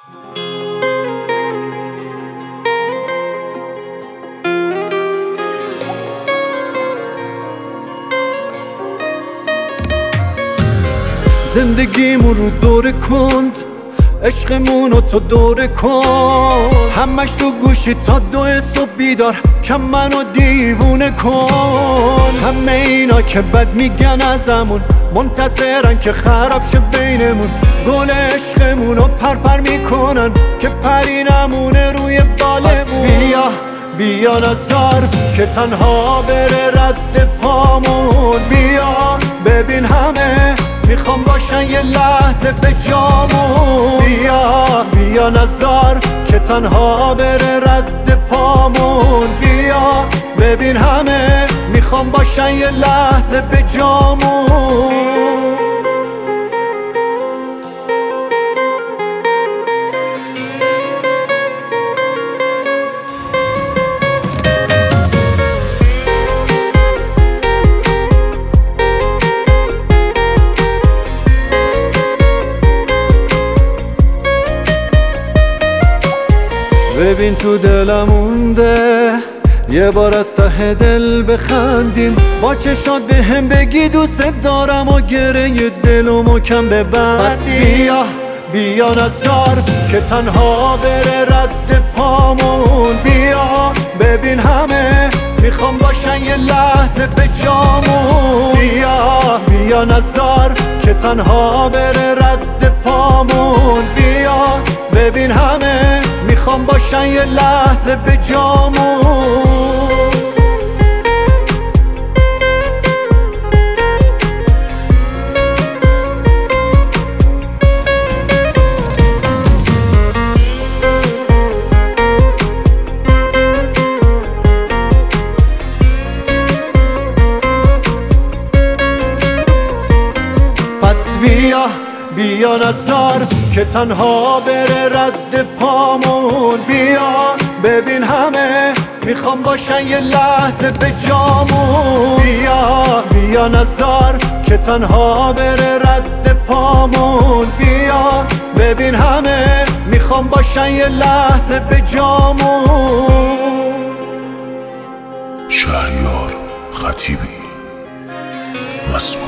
زندگیمون رو دوره کند، عشقمونو تو دوره کن، همش تو گوشی تا 2 صبح بیدار، کم منو دیوونه کن. همه اینا که بد میگن ازمون، منتظرن که خراب شه بینمون. گل عشقمونو پرپر میکنن که پری نمونه روی بالمون. پس بیا نزار که تنها بره رد پامون. بیا ببین همه میخوام باشن یه لحظه به جامون. بیا نزار که تنها بره رد پامون. بیا ببین همه میخوام باشن یه لحظه به جامون. ببین تو دلم مونده یه بار از ته دل بخندیم، با چشات به هم بگی دوست دارم و گره دلو محکم ببندیم. پس بیا نزار که تنها بره رد پامون. بیا ببین همه میخوام باشن یه لحظه به جامون. بیا نزار که تنها بره رد پامون. بیا ببین همه میخوام باشن یه لحظه به جامون. پس بیا نزار که تنها بره رد پامون. بیا ببین همه میخوام باشن یه لحظه به جامون. بیا نزار که تنها بره رد پامون. بیا ببین همه میخوام باشن یه لحظه به جامون. شهریار خطیبی، مسئول.